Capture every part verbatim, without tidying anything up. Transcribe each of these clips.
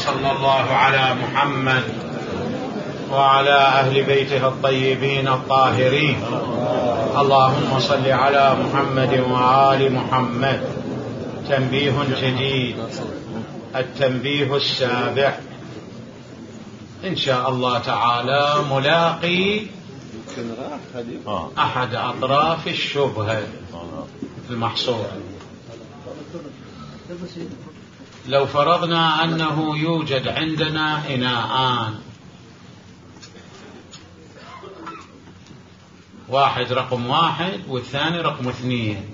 وصلى الله على محمد وعلى أهل بيته الطيبين الطاهرين. اللهم صل على محمد وآل محمد. تنبيه جديد، التنبيه السابع إن شاء الله تعالى ملاقي أحد أطراف الشبهة المحصورة. لو فرضنا أنه يوجد عندنا إناءان، واحد رقم واحد والثاني رقم اثنين،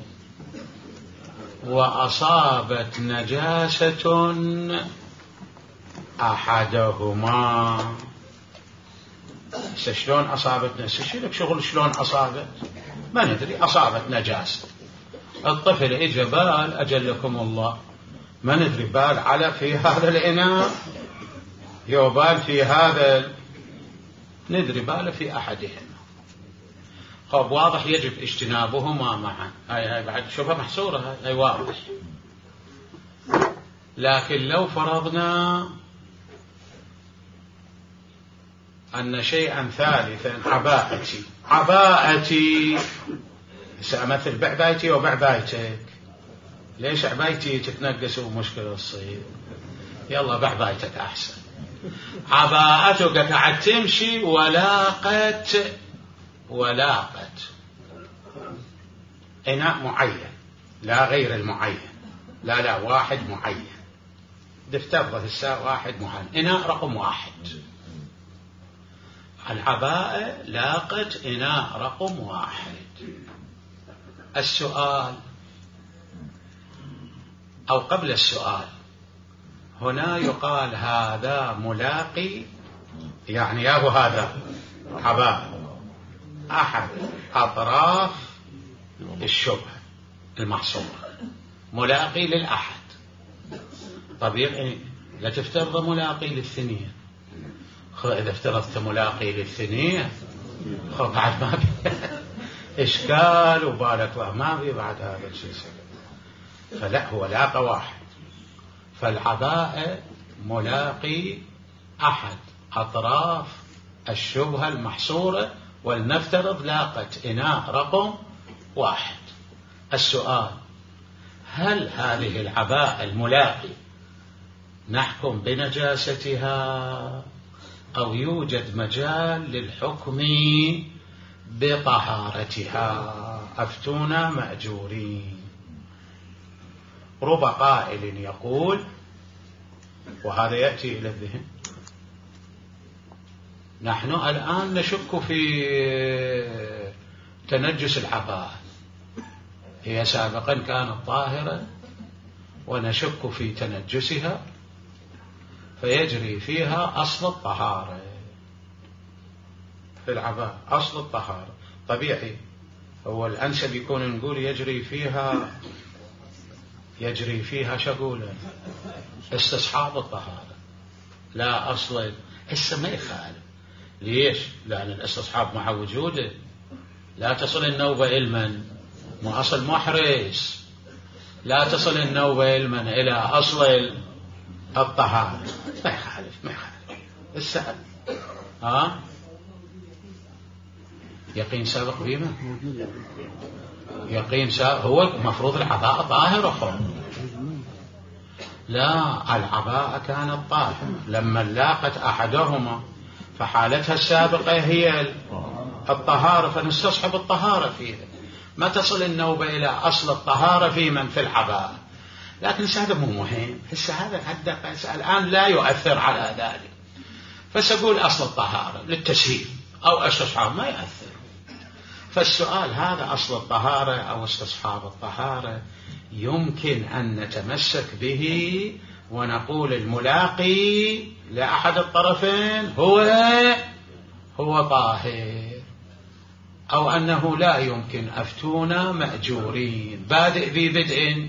وأصابت نجاسة أحدهما. شلون أصابت نجاسة؟ شغل شلون أصابت ما ندري. أصابت نجاسة، الطفل إجا بال أجلكم الله، ما ندري بال على في هذا الإناء يوبال في هذا، ندري بال في أحدهما. خب واضح يجب اجتنابهما معا. هاي هاي بعد شوفها محصورة، هاي, هاي واضح. لكن لو فرضنا أن شيئا ثالثا، عباءتي عباءتي سأمثل بعبايتي وبعبايتك. ليش عبايتي تتنقس ومشكلة تصير؟ يلا بعبايتك أحسن. عباءتك قاعد تمشي ولاقت ولاقت إناء معين، لا غير المعين، لا لا واحد معين. دفترض الساعة واحد معين، إناء رقم واحد. العباءة لاقت إناء رقم واحد. السؤال أو قبل السؤال، هنا يقال هذا ملاقي، يعني ياهو هذا عباءة أحد أطراف الشبهة المحصورة، ملاقي للأحد. طبيعي لا تفترض ملاقي للثنية. إذا افترضت ملاقي للثنية خب بعد ما في إشكال وبالك ما في بعد هذا الشيء. فلا، هو لاقى واحد. فالعباءة ملاقي أحد أطراف الشبهة المحصورة، ولنفترض لاقت إناء رقم واحد. السؤال، هل هذه العباءة الملاقي نحكم بنجاستها أو يوجد مجال للحكم بطهارتها؟ أفتونا مأجورين. رب قائل يقول، وهذا يأتي إلى الذهن، نحن الآن نشك في تنجس العباءة، هي سابقا كانت طاهرة ونشك في تنجسها، فيجري فيها أصل الطهارة. في العباءة أصل الطهارة طبيعي، هو الأنسب يكون نقول يجري فيها يجري فيها شقولة استصحاب الطهارة، لا أصل. هسه ما يخالف. ليش؟ لأن الاستصحاب مع وجوده لا تصل النوبة علما، مو أصل محرز. لا تصل النوبة علما إلى أصل الطهارة. ما يخالف ما يخالف. السأل ها يقين سابق بيما، يقين سابق. هو مفروض العباءة طاهرة، لا، العباءة كانت طاهرة لما لاقت أحدهما، فحالتها السابقة هي الطهارة، فنستصحب الطهارة فيها. ما تصل النوبة إلى أصل الطهارة في من في العباءة. لكن هذا مو مهم. هسه هذا الآن لا يؤثر على ذلك، فسأقول أصل الطهارة للتسهيل أو استصحاب ما يؤثر. فالسؤال هذا أصل الطهارة أو استصحاب الطهارة يمكن أن نتمسك به ونقول الملاقي لأحد الطرفين هو هو طاهر، أو أنه لا يمكن. أفتونا مأجورين. بادئ ذي بدء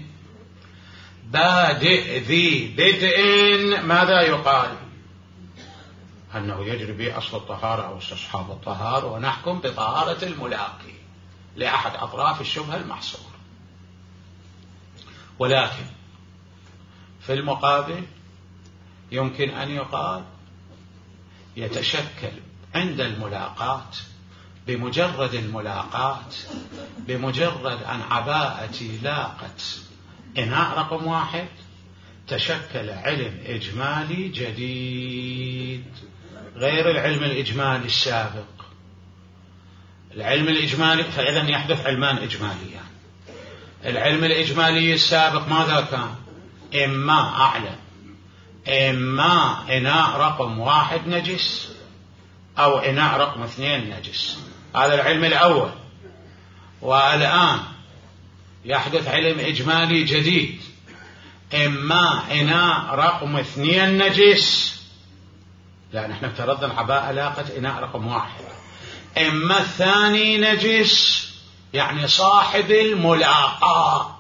بادئ ذي بدء ماذا يقال؟ أنه يجري به أصل الطهارة أو استصحاب الطهارة، ونحكم بطهارة الملاقي لأحد أطراف الشبهة المحصورة. ولكن في المقابل يمكن أن يقال يتشكل عند الملاقاة، بمجرد الملاقاة، بمجرد أن عباءتي لاقت إناء رقم واحد تشكل علم إجمالي جديد غير العلم الإجمالي السابق. العلم الإجمالي، فإذا يحدث علمان إجماليان. العلم الإجمالي السابق ماذا كان؟ إما أعلم إما إناء رقم واحد نجس أو إناء رقم اثنين نجس، هذا العلم الأول. والآن يحدث علم إجمالي جديد، إما إناء رقم اثنين نجس، لأن احنا افترضنا العباءة لاقت إناء رقم واحد، إما الثاني نجس، يعني صاحب الملاقاة،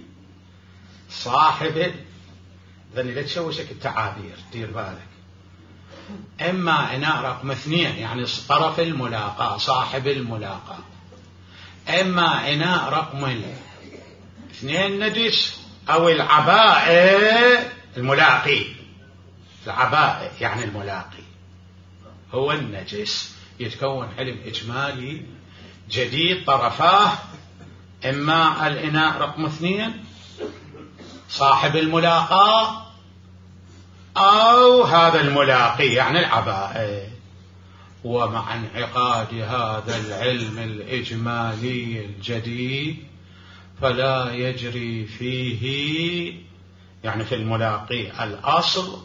صاحب ذني لا تشوشك التعابير، دير بالك. إما إناء رقم اثنين يعني طرف الملاقاة، صاحب الملاقاة، إما إناء رقم اثنين نجس، أو العباء الملاقي، العباء يعني الملاقي هو النجس. يتكون علم إجمالي جديد طرفاه إما الإناء رقم اثنين صاحب الملاقاة، أو هذا الملاقي يعني العباء. ومع انعقاد هذا العلم الإجمالي الجديد فلا يجري فيه، يعني في الملاقي، الأصل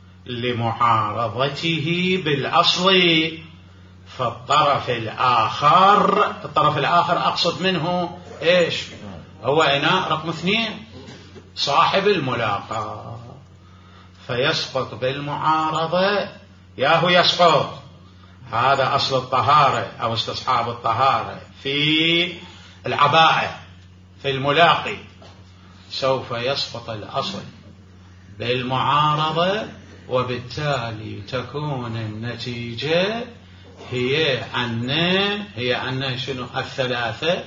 لمعارضته بالأصل. فالطرف الآخر، الطرف الآخر أقصد منه إيش؟ هو إناء رقم اثنين صاحب الملاقاة، فيسقط بالمعارضة. ياهو يسقط، هذا أصل الطهارة أو استصحاب الطهارة في العباءة في الملاقي. سوف يسقط الأصل بالمعارضة، وبالتالي تكون النتيجة هي أن هي أن شنو؟ الثلاثة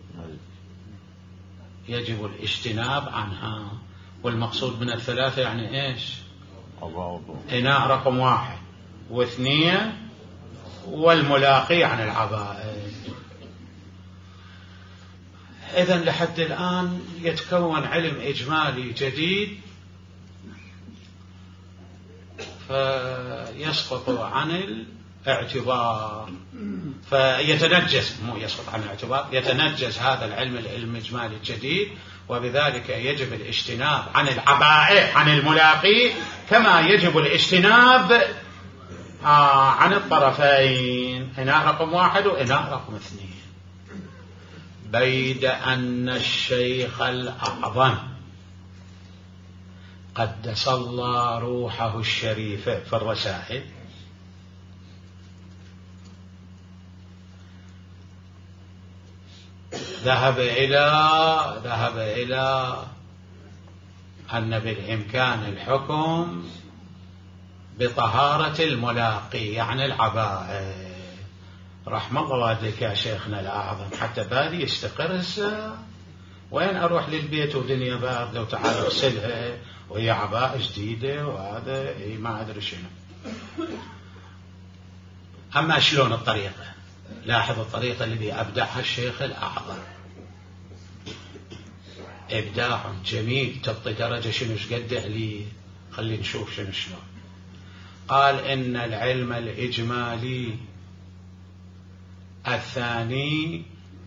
يجب الاجتناب عنها. والمقصود من الثلاثة يعني إيش؟ إناء رقم واحد واثنين والملاقي عن العباءة. إذن لحد الآن يتكون علم إجمالي جديد فيسقط عن الاعتبار، فيتنجس، مو يسقط عن الاعتبار، يتنجس هذا العلم الإجمالي الجديد، وبذلك يجب الاجتناب عن العباء عن الملاقي، كما يجب الاجتناب آه عن الطرفين، إناء رقم واحد وإناء رقم اثنين. بيد أن الشيخ الأعظم قدس الله روحه الشريفة في الرسائل ذهب إلى ذهب إلى أن بالإمكان الحكم بطهارة الملاقي يعني العباءة. رحمة الله والديك يا شيخنا الأعظم، حتى بالي يستقر هسه، وين أروح للبيت ودنيا باردة وتعال أغسلها وهي عباءة جديدة وهذا إيه ما أدري شنو. أما شلون الطريقة؟ لاحظ الطريقة اللي أبدعها الشيخ الأعظم، إبداع جميل تبطي درجة شنو شقد عليه. خلي نشوف شنو شلون. قال إن العلم الإجمالي الثاني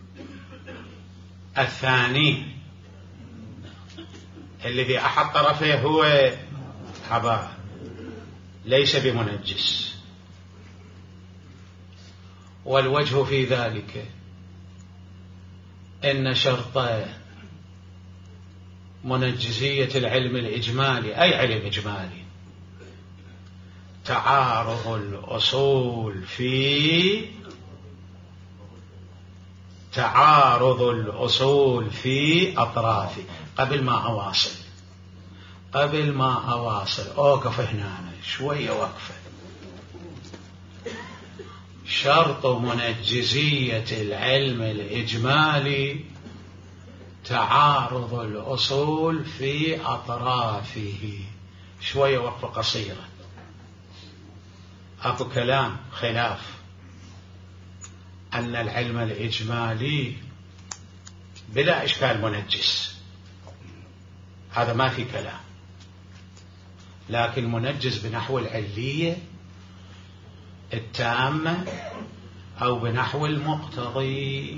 الثاني الذي أحد طرفه هو عباء ليس بمنجس، والوجه في ذلك إن شرط منجزية العلم الإجمالي أي علم إجمالي تعارض الأصول في تعارض الأصول في أطرافه. قبل ما أواصل قبل ما أواصل أوقف هنا شوية وقفة. شرط منجزية العلم الإجمالي تعارض الأصول في أطرافه. شوية وقفة قصيرة. أكو كلام خلاف أن العلم الإجمالي بلا إشكال منجس، هذا ما في كلام، لكن منجس بنحو العلية التامة أو بنحو المقتضي.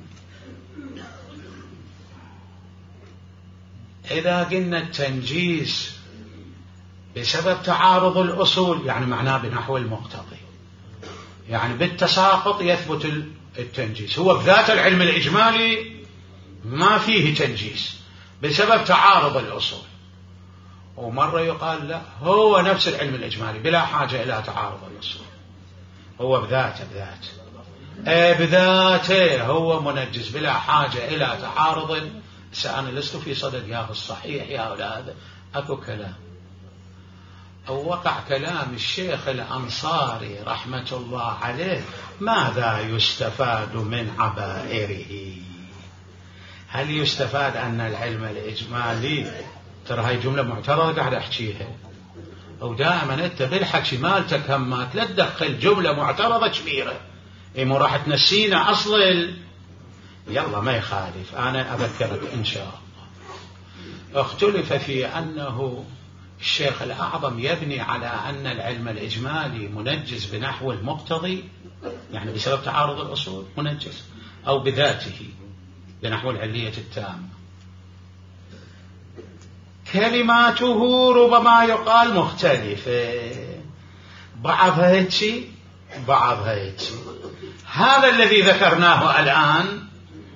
إذا قلنا التنجيس بسبب تعارض الأصول يعني معناه بنحو المقتضي، يعني بالتساقط يثبت التنجيس. هو بذات العلم الإجمالي ما فيه تنجيس بسبب تعارض الأصول، ومرة يقال لا، هو نفس العلم الإجمالي بلا حاجة إلى تعارض الأصول، هو بذاته بذاته ايه بذاته هو منجس بلا حاجة إلى تعارض. سأنا لست في صدد يا الصحيح يا هذا، أكو كلام أو وقع كلام الشيخ الأنصاري رحمة الله عليه: ماذا يستفاد من عبائره؟ هل يستفاد أن العلم الإجمالي، ترى هاي جملة معترضة قاعد أحكيها، أو دائما أنت بالحكي مالتك همات لا تدخل جملة معترضة كبيرة، إيه مو راح تنسينا أصل ال... يلا ما يخالف، أنا أذكرك إن شاء الله. اختلف في أنه الشيخ الأعظم يبني على أن العلم الإجمالي منجز بنحو المقتضي، يعني بسبب تعارض الأصول منجز، أو بذاته بنحو العلية التامة. كلماته ربما يقال مختلفة، بعضها هيك بعضها هيك. هذا الذي ذكرناه الآن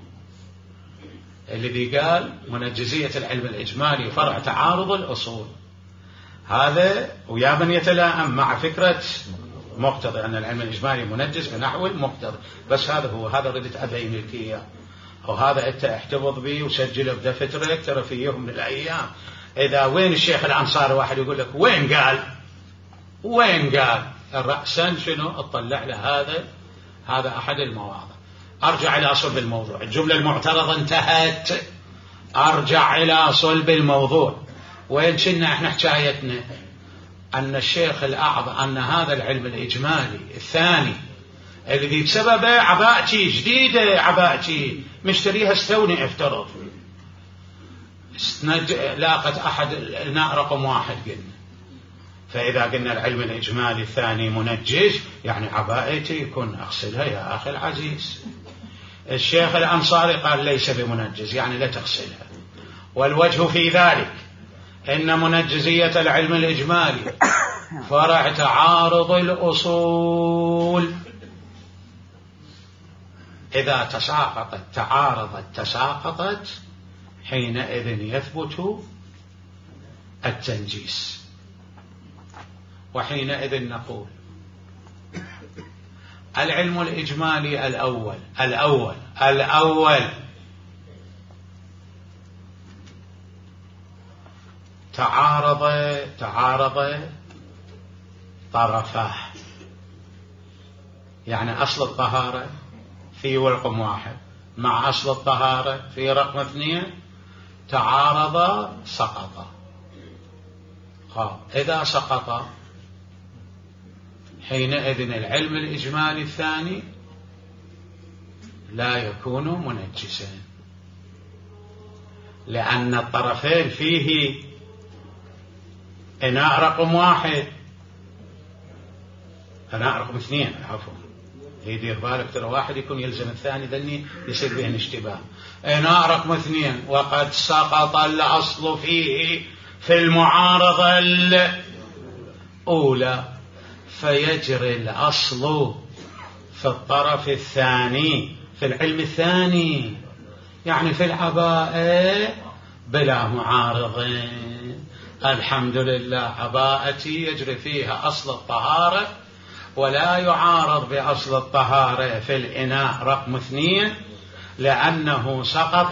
الذي قال منجزية العلم الإجمالي فرع تعارض الأصول، هذا ويا من يتلائم مع فكرة مقتضى أن العلم الإجمالي منجز بنحو المقتضى. بس هذا هو، هذا ردت أبين لك إياه، وهذا أنت احتفظ به وسجله بدفترك، ترى في يوم من الأيام إذا وين الشيخ الأنصاري واحد يقول لك وين قال وين قال رأسا شنو اطلع له، هذا هذا أحد المواضع. أرجع إلى صلب الموضوع، الجملة المعترضة انتهت، أرجع إلى صلب الموضوع. وين كنا احنا حكايتنا؟ أن الشيخ الأعظم أن هذا العلم الإجمالي الثاني الذي بسببه عباءتي جديدة، عباءتي مشتريها استوني افترض لاقت أحد الناء رقم واحد قلنا، فإذا قلنا العلم الإجمالي الثاني منجز يعني عباءتي يكون أغسلها يا أخي العزيز. الشيخ الأنصاري قال ليس بمنجز يعني لا تغسلها، والوجه في ذلك إن منجزية العلم الإجمالي فرع تعارض الأصول، إذا تساقطت تعارضت تساقطت حينئذ يثبت التنجيس، وحينئذ نقول العلم الإجمالي الأول الأول الأول تعارض تعارض طرفاه، يعني أصل الطهارة في رقم واحد مع أصل الطهارة في رقم اثنين تعارض سقط. إذا سقط حينئذ العلم الإجمالي الثاني لا يكون منجسا، لأن الطرفين فيه إناء رقم واحد إناء رقم اثنين عفوا يدير بالك ترى واحد يكون يلزم الثاني ذني يصير بهن اشتباه. إناء رقم اثنين وقد سقط الأصل فيه في المعارضة الأولى، فيجري الأصل في الطرف الثاني في العلم الثاني، يعني في العباءة بلا معارضين. الحمد لله عباءتي يجري فيها أصل الطهارة ولا يعارض بأصل الطهارة في الإناء رقم اثنين، لأنه سقط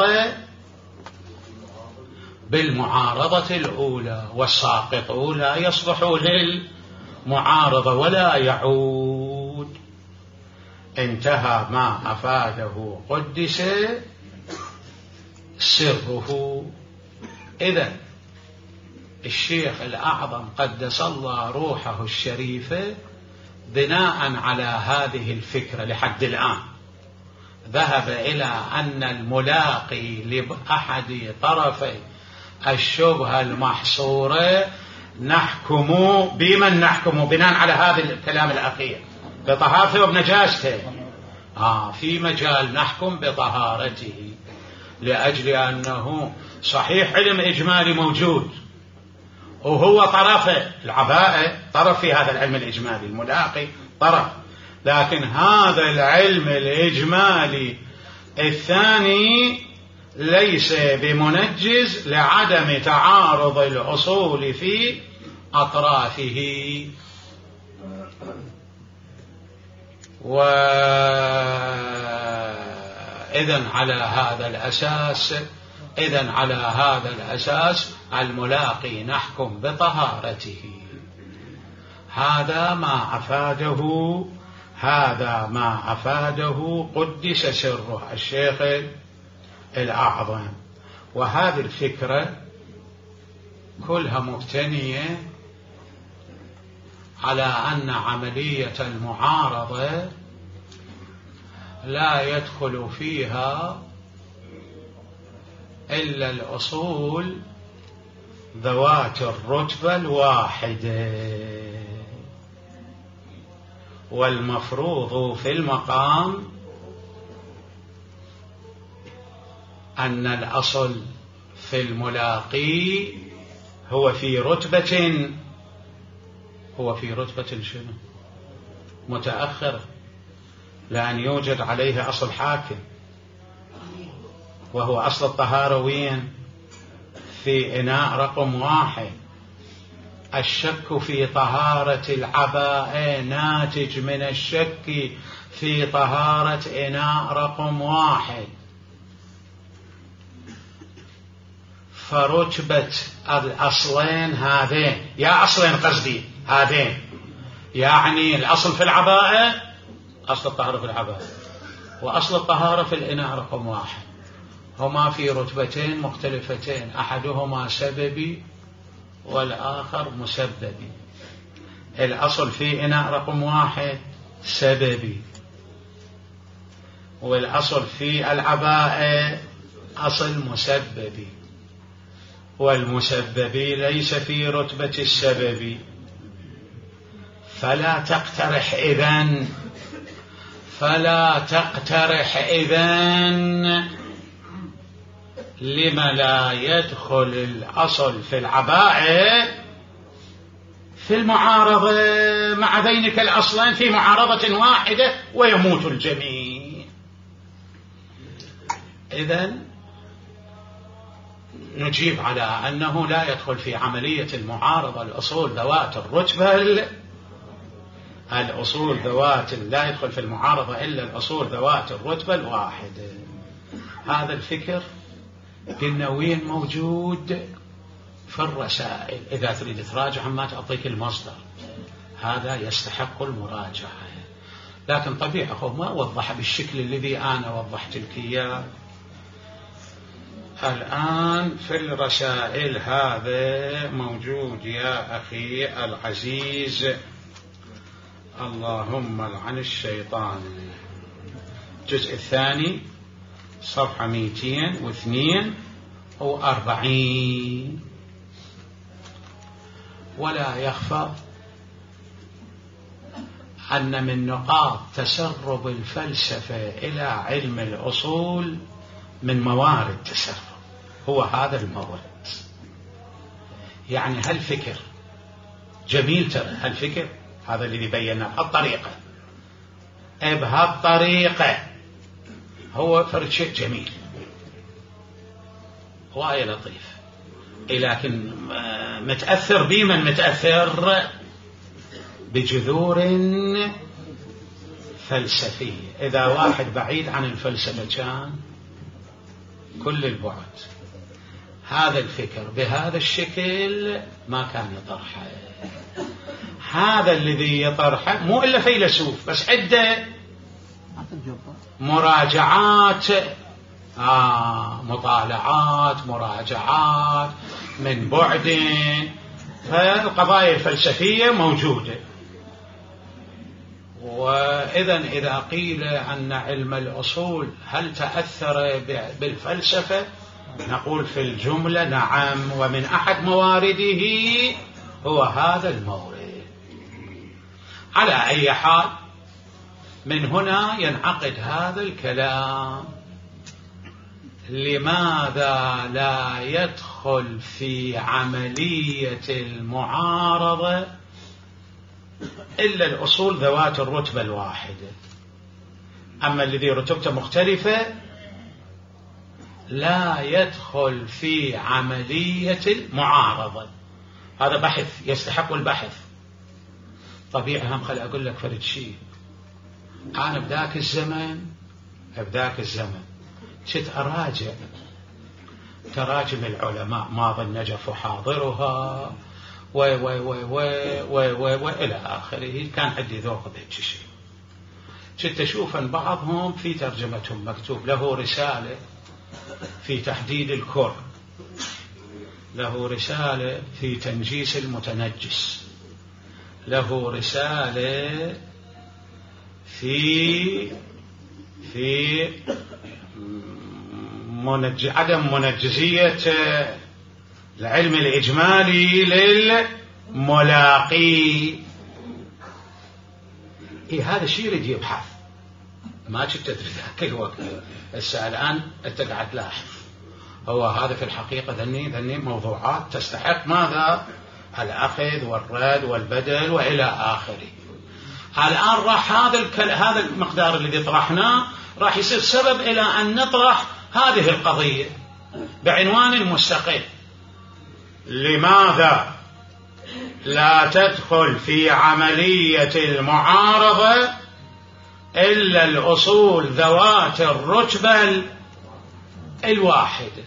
بالمعارضة الأولى، والساقط لا يصلح للمعارضة ولا يعود. انتهى ما أفاده قدس سره. إذن الشيخ الأعظم قدس الله روحه الشريفة بناء على هذه الفكرة لحد الآن ذهب إلى أن الملاقي لأحد طرفي الشبهة المحصورة نحكم بمن نحكم بناء على هذا الكلام الأخير بطهارته وبنجاسته. آه في مجال نحكم بطهارته لأجل أنه صحيح علم إجمالي موجود وهو طرف العباءة طرف في هذا العلم الإجمالي الملاقي طرف، لكن هذا العلم الإجمالي الثاني ليس بمنجز لعدم تعارض الأصول في أطرافه. وإذن على هذا الأساس إذن على هذا الأساس الملاقي نحكم بطهارته. هذا ما أفاده هذا ما أفاده قدس سره الشيخ الأعظم. وهذه الفكرة كلها مبتنية على أن عملية المعارضة لا يدخل فيها إلا الأصول ذوات الرتبة الواحدة، والمفروض في المقام أن الأصل في الملاقي هو في رتبة هو في رتبة شنو؟ متأخرة، لأن يوجد عليه أصل حاكم وهو أصل الطهارة وين؟ في إناء رقم واحد. الشك في طهارة العباءة ناتج من الشك في طهارة إناء رقم واحد. فرتبة الأصلين هذين، يا أصلين قصدي هذين، يعني الأصل في العباءة أصل الطهارة في العباءة وأصل الطهارة في الإناء رقم واحد، هما في رتبتين مختلفتين، أحدهما سببي والآخر مسببي. الأصل في إناء رقم واحد سببي، والأصل في العباءة أصل مسببي، والمسببي ليس في رتبة السببي. فلا تقترح إذن فلا تقترح إذن لما لا يدخل الأصل في العباءة في المعارضة مع ذينك الأصلين في معارضة واحدة ويموت الجميع. إذن نجيب على أنه لا يدخل في عملية المعارضة الأصول ذوات الرتبة الأصول ذوات لا يدخل في المعارضة إلا الأصول ذوات الرتبة الواحدة. هذا الفكر قلنا وين موجود؟ في الرسائل. إذا تريد تراجع ما تعطيك المصدر، هذا يستحق المراجعة. لكن طبيعة ما وضح بالشكل الذي أنا وضحت لك إياه الآن في الرسائل. هذا موجود يا أخي العزيز، اللهم لعن الشيطان، الجزء الثاني صفحة مئتين واثنين وأربعين. ولا يخفى أن من نقاط تسرب الفلسفة إلى علم الأصول من موارد تسرب هو هذا المورد. يعني هالفكر جميل، ترى هالفكر هذا الذي بينا بهالطريقة بهالطريقة هو فرد شيء جميل وآية لطيف، لكن متأثر بمن متأثر بجذور فلسفية. إذا واحد بعيد عن الفلسفة كان كل البعد هذا الفكر بهذا الشكل ما كان يطرحه. هذا الذي يطرحه مو إلا فيلسوف بس عدة مراجعات آه مطالعات مراجعات من بعد، فالقضايا الفلسفية موجودة. وإذن إذا قيل أن علم الأصول هل تأثر بالفلسفة، نقول في الجملة نعم، ومن أحد موارده هو هذا المورد. على أي حال، من هنا ينعقد هذا الكلام: لماذا لا يدخل في عملية المعارضة إلا الأصول ذوات الرتبة الواحدة، أما الذي رتبته مختلفة لا يدخل في عملية المعارضة. هذا بحث يستحق البحث. طبيعي هم خلي أقول لك فرد شيء، أنا بذاك الزمن بذاك الزمن كنت أراجع تراجم العلماء، ماضي النجف وحاضرها و و و و و و وإلى آخره. كان عندي ذوق بهيك شيء. كنت أشوف أن بعضهم في ترجمتهم مكتوب له رسالة في تحديد الكر، له رسالة في تنجيس المتنجس، له رسالة في في منج... عدم منجزية العلم الإجمالي للملاقي. إيه هذا الشيء يريد يبحث، ما كنت تدري ذاك الوقت. هسه الآن أنت قاعد تلاحظ، هو هذا في الحقيقة ذني ذني موضوعات تستحق ماذا؟ الأخذ والرد والبدل وإلى آخره. الآن راح هذا الكل... هذا المقدار الذي طرحناه راح يصير سبب إلى أن نطرح هذه القضية بعنوان مستقل: لماذا لا تدخل في عملية المعارضة إلا الأصول ذوات الرتبة الواحدة؟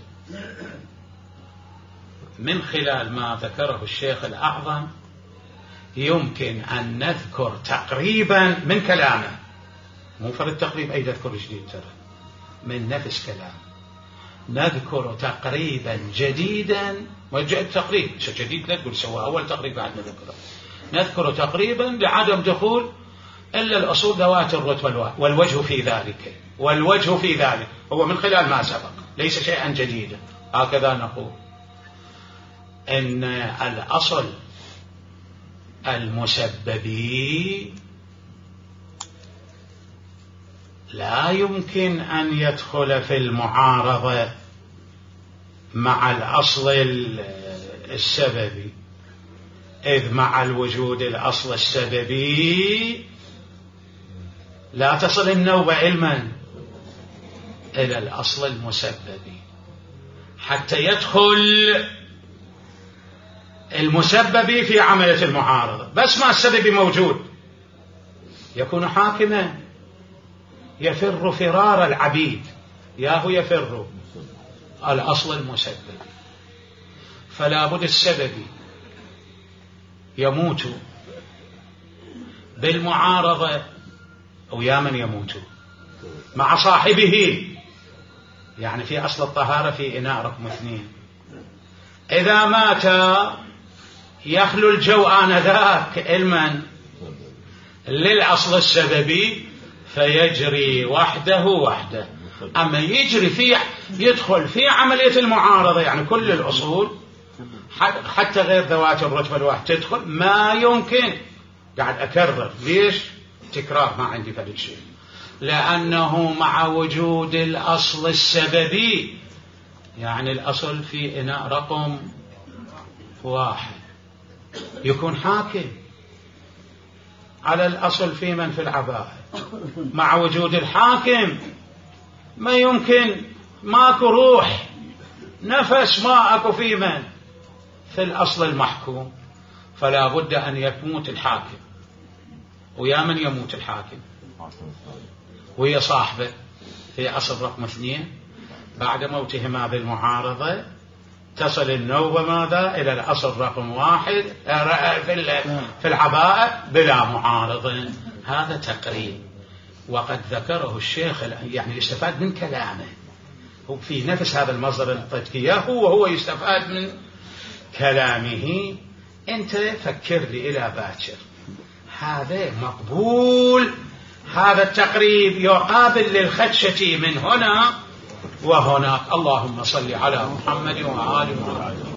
من خلال ما ذكره الشيخ الأعظم يمكن أن نذكر تقريبا من كلامه، مو فرد تقريب أي تذكر جديد، ترى من نفس كلام نذكر تقريبا جديدا. وجد تقريب جديد لا تقول سوى أول تقريب بعد نذكره. نذكر تقريبا لعدم دخول إلا الأصول ذوات الرتبة الواحدة، والوجه في ذلك والوجه في ذلك هو من خلال ما سبق، ليس شيئا جديدا. هكذا نقول إن الأصل المسببي لا يمكن أن يدخل في المعارضة مع الأصل السببي، إذ مع الوجود الأصل السببي لا تصل النوبة علما إلى الأصل المسببي حتى يدخل المسببي في عملية المعارضة. بس ما السببي موجود يكون حاكما، يفر فرار العبيد، ياهو يفر الأصل المسببي. فلا بد السببي يموت بالمعارضة، أو يا من يموت مع صاحبه. يعني في أصل الطهارة في إناء رقم اثنين، إذا مات يخلو الجو آنذاك علما للأصل السببي فيجري وحده وحده. أما يجري في يدخل في عملية المعارضة، يعني كل الأصول حتى غير ذوات الرتبة الواحد تدخل، ما يمكن. قاعد أكرر ليش؟ تكرار، ما عندي فرق شيء، لأنه مع وجود الأصل السببي، يعني الأصل في إناء رقم واحد يكون حاكم على الأصل في من في العباءة. مع وجود الحاكم ما يمكن، ماكو روح نفس، ما أكو في من في الأصل المحكوم. فلا بد أن يموت الحاكم. ويا من يموت الحاكم؟ وهي صاحبه في أصل رقم اثنين. بعد موتهما بالمعارضة تصل النوبة ماذا؟ إلى الأصل رقم واحد في العباءة بلا معارضة. هذا تقريب، وقد ذكره الشيخ، يعني يستفاد من كلامه. هو في نفس هذا المصدر التذكية، هو هو يستفاد من كلامه أنت فكر لي إلى باكر، هذا مقبول. هذا التقريب يقابل للخدشة من هنا وهناك. اللهم صل على محمد وآل محمد.